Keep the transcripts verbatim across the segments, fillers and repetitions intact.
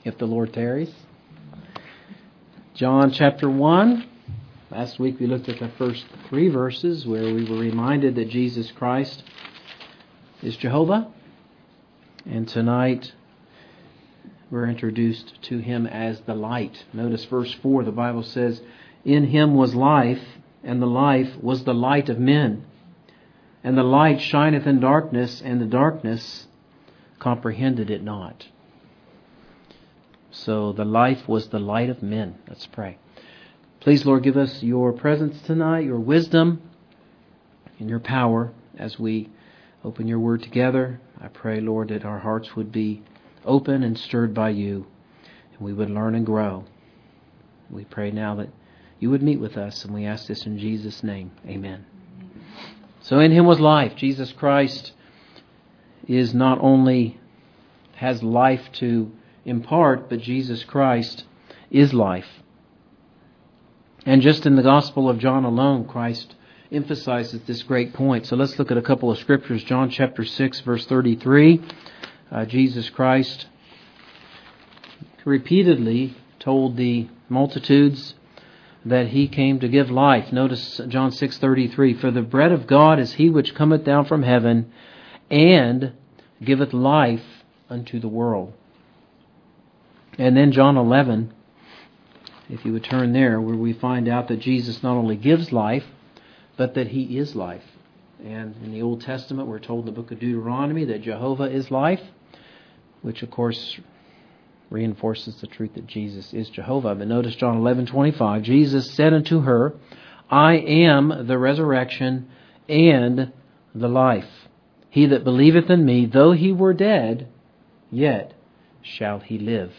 if the Lord tarries. John chapter one. Last week we looked at the first three verses where we were reminded that Jesus Christ is Jehovah. And tonight we're introduced to Him as the light. Notice verse four, the Bible says, "In Him was life, and the life was the light of men. And the light shineth in darkness, and the darkness comprehended it not." So the life was the light of men. Let's pray. Please, Lord, give us your presence tonight, your wisdom, and your power as we open your word together. I pray, Lord, that our hearts would be open and stirred by you, and we would learn and grow. We pray now that you would meet with us, and we ask this in Jesus' name. Amen. So in Him was life. Jesus Christ is not only has life to impart, but Jesus Christ is life. And just in the Gospel of John alone, Christ emphasizes this great point. So let's look at a couple of scriptures. John chapter six, verse thirty-three. Uh, Jesus Christ repeatedly told the multitudes that He came to give life. Notice John six thirty-three. "For the bread of God is He which cometh down from heaven, and giveth life unto the world." And then John eleven, if you would turn there, where we find out that Jesus not only gives life, but that He is life. And in the Old Testament, we're told in the book of Deuteronomy that Jehovah is life, which of course reinforces the truth that Jesus is Jehovah. But notice John eleven twenty-five, "Jesus said unto her, I am the resurrection and the life. He that believeth in me, though he were dead, yet shall he live."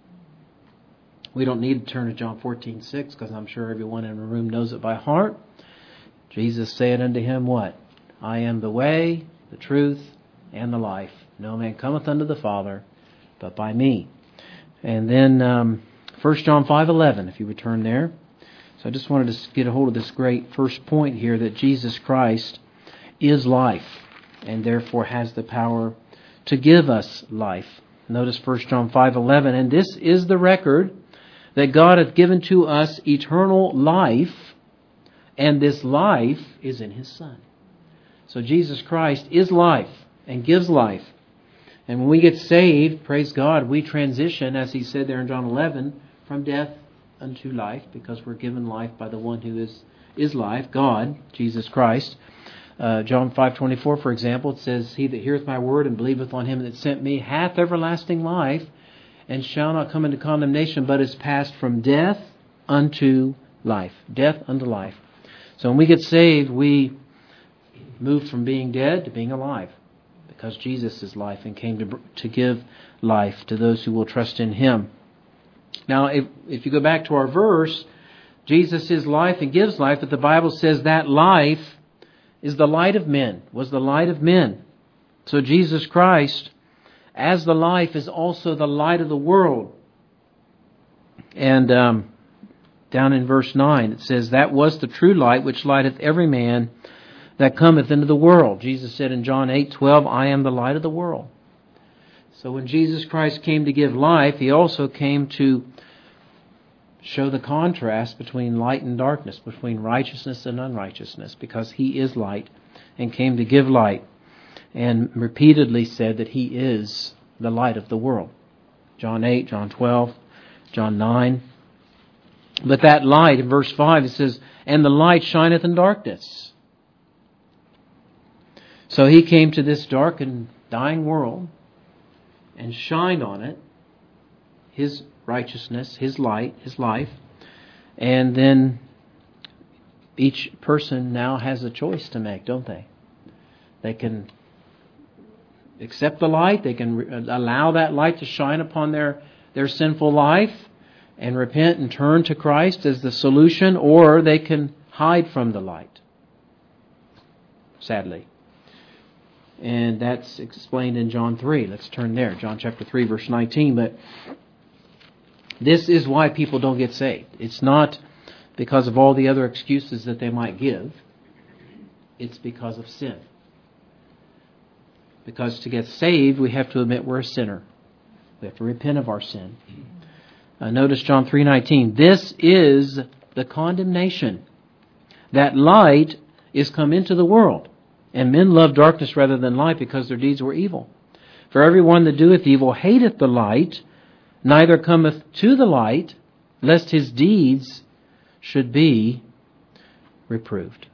We don't need to turn to John fourteen six, because I'm sure everyone in the room knows it by heart. Jesus said unto him, what? "I am the way, the truth, and the life. No man cometh unto the Father, but by me." And then um, First John five eleven, if you would turn there. So I just wanted to get a hold of this great first point here, that Jesus Christ is life, and therefore has the power to give us life. Notice First John five eleven, "And this is the record, that God hath given to us eternal life, and this life is in His Son." So Jesus Christ is life and gives life. And when we get saved, praise God, we transition, as He said there in John eleven, from death unto life, because we're given life by the one who is, is life, God, Jesus Christ. Uh, John five twenty-four, for example, it says, "He that heareth my word and believeth on Him that sent me hath everlasting life, and shall not come into condemnation, but is passed from death unto life." Death unto life. So when we get saved, we move from being dead to being alive, because Jesus is life and came to to give life to those who will trust in Him. Now, if, if you go back to our verse, Jesus is life and gives life, but the Bible says that life is the light of men, was the light of men. So Jesus Christ, as the life, is also the light of the world. And um, down in verse nine, it says, "That was the true light, which lighteth every man that cometh into the world." Jesus said in John eight twelve, "I am the light of the world." So when Jesus Christ came to give life, He also came to show the contrast between light and darkness, between righteousness and unrighteousness, because He is light and came to give light, and repeatedly said that He is the light of the world. John eight, John twelve, John nine. But that light, in verse five, it says, "And the light shineth in darkness." So He came to this dark and dying world and shined on it His righteousness, His light, His life. And then each person now has a choice to make, don't they? They can accept the light. They can re- allow that light to shine upon their, their sinful life and repent and turn to Christ as the solution, or they can hide from the light, sadly. And that's explained in John three. Let's turn there. John chapter three, verse nineteen. But this is why people don't get saved. It's not because of all the other excuses that they might give. It's because of sin. Because to get saved, we have to admit we're a sinner. We have to repent of our sin. Uh, notice John three nineteen. This is the condemnation, that light is come into the world, and men love darkness rather than light, because their deeds were evil. For everyone that doeth evil hateth the light, neither cometh to the light, lest his deeds should be reproved.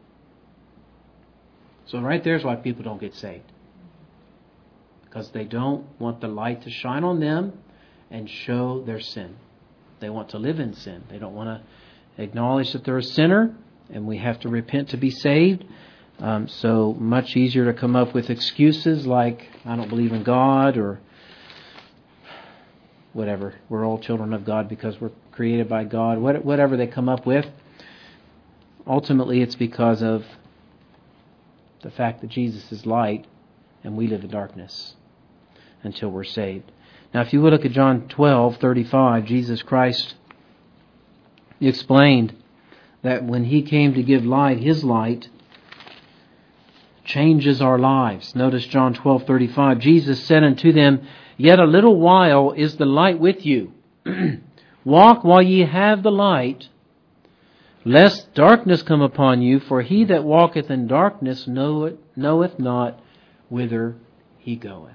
So right there's why people don't get saved. Because they don't want the light to shine on them and show their sin. They want to live in sin. They don't want to acknowledge that they're a sinner, and we have to repent to be saved. Um, so much easier to come up with excuses like, I don't believe in God, or whatever. We're all children of God because we're created by God. What, whatever they come up with. Ultimately, it's because of the fact that Jesus is light and we live in darkness until we're saved. Now, if you would look at John twelve thirty-five, Jesus Christ explained that when He came to give light, His light changes our lives. Notice John twelve thirty-five. Jesus said unto them, Yet a little while is the light with you. Walk while ye have the light, lest darkness come upon you. For he that walketh in darkness knoweth, knoweth not whither he goeth.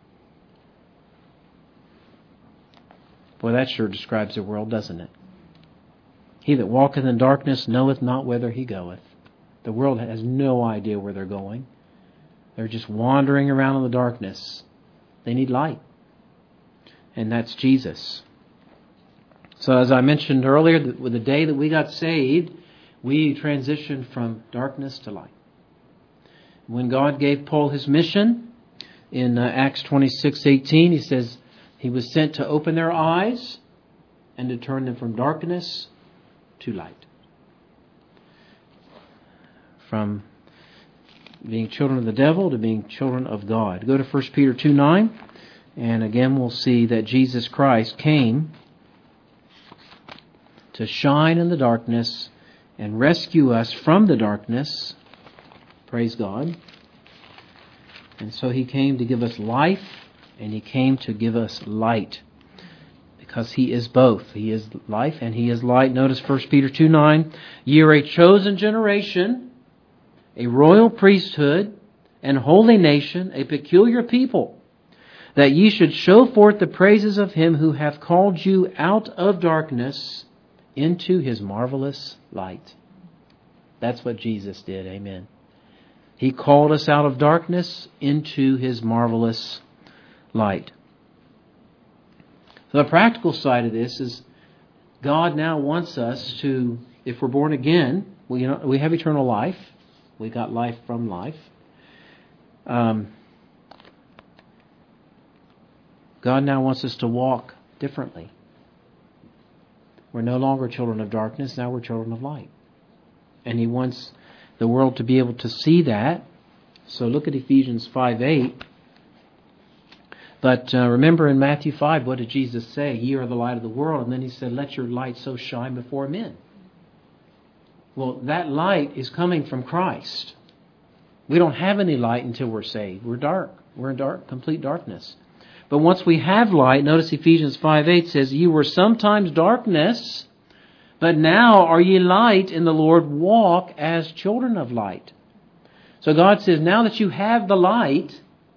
Boy, that sure describes the world, doesn't it? He that walketh in darkness knoweth not whither he goeth. The world has no idea where they're going. They're just wandering around in the darkness. They need light. And that's Jesus. So as I mentioned earlier, with the day that we got saved, we transitioned from darkness to light. When God gave Paul his mission in uh, Acts twenty-six eighteen, he says he was sent to open their eyes and to turn them from darkness to light. From being children of the devil to being children of God. Go to First Peter two nine, and again we'll see that Jesus Christ came to shine in the darkness and rescue us from the darkness. Praise God. And so He came to give us life, and He came to give us light. Because He is both. He is life and He is light. Notice First Peter two nine. Ye are a chosen generation, a royal priesthood, and holy nation, a peculiar people, that ye should show forth the praises of Him who hath called you out of darkness into His marvelous light. That's what Jesus did. Amen. He called us out of darkness into His marvelous light. So the practical side of this is God now wants us to, if we're born again, we, you know, we have eternal life. We got life from life. Um, God now wants us to walk differently. We're no longer children of darkness. Now we're children of light. And He wants the world to be able to see that. So look at Ephesians five eight. But uh, remember in Matthew five, what did Jesus say? Ye are the light of the world. And then He said, let your light so shine before men. Well, that light is coming from Christ. We don't have any light until we're saved. We're dark. We're in dark, complete darkness. But once we have light, notice Ephesians five eight says, Ye were sometimes darkness, but now are ye light in the Lord. Walk as children of light. So God says, now that you have the light,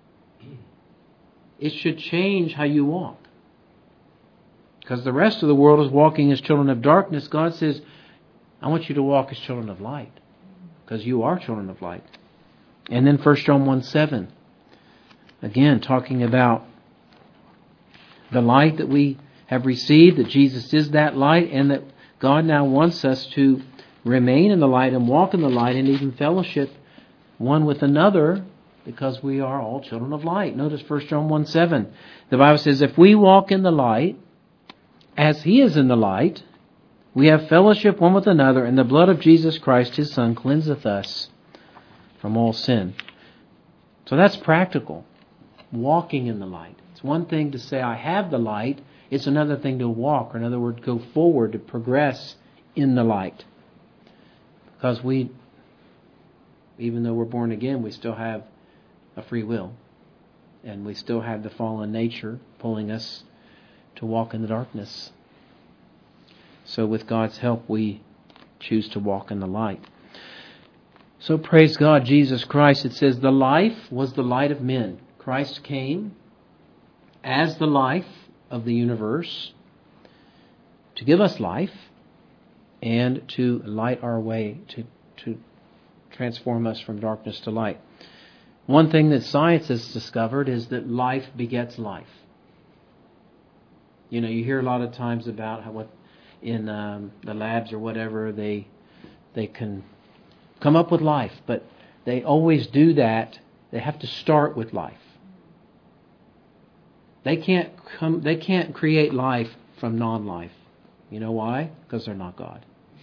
it should change how you walk. Because the rest of the world is walking as children of darkness. God says, I want you to walk as children of light. Because you are children of light. And then First John one seven. Again, talking about the light that we have received, that Jesus is that light, and that God now wants us to remain in the light and walk in the light and even fellowship one with another, because we are all children of light. Notice First John one seven. The Bible says, if we walk in the light, as He is in the light, we have fellowship one with another, and the blood of Jesus Christ, His Son, cleanseth us from all sin. So that's practical. Walking in the light. It's one thing to say, I have the light. It's another thing to walk, or in other words, go forward, to progress in the light. Because we, even though we're born again, we still have a free will. And we still have the fallen nature pulling us to walk in the darkness. So with God's help, we choose to walk in the light. So praise God, Jesus Christ. It says the life was the light of men. Christ came as the life of the universe to give us life and to light our way, to, to transform us from darkness to light. One thing that science has discovered is that life begets life. You know, you hear a lot of times about how what in um, the labs or whatever, they they can come up with life, but they always do that. They have to start with life. They can't come. They can't create life from non-life. You know why? Because they're not God.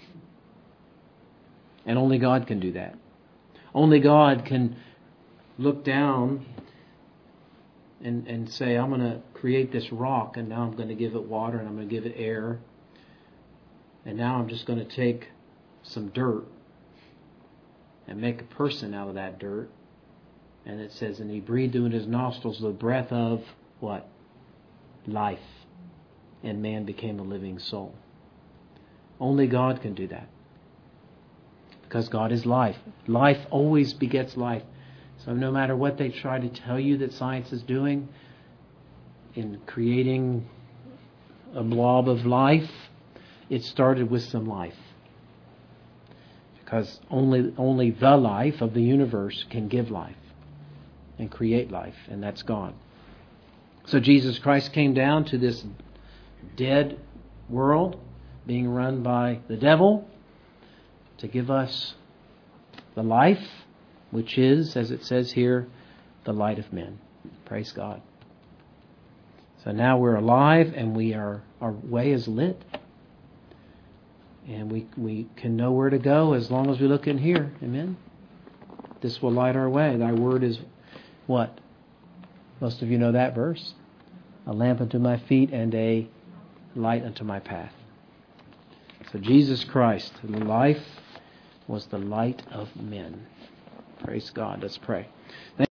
And only God can do that. Only God can look down and and say, I'm going to create this rock, and now I'm going to give it water, and I'm going to give it air, and now I'm just going to take some dirt and make a person out of that dirt. And it says, and he breathed into his nostrils the breath of what? Life. And man became a living soul. Only God can do that. Because God is life. Life always begets life. So no matter what they try to tell you that science is doing in creating a blob of life, it started with some life. Because only only the life of the universe can give life and create life, and that's God. So Jesus Christ came down to this dead world being run by the devil to give us the life, which is, as it says here, the light of men. Praise God. So now we're alive, and we are our way is lit. And we we can know where to go as long as we look in here. Amen? This will light our way. Thy word is what? Most of you know that verse. A lamp unto my feet and a light unto my path. So Jesus Christ, the life, was the light of men. Praise God. Let's pray.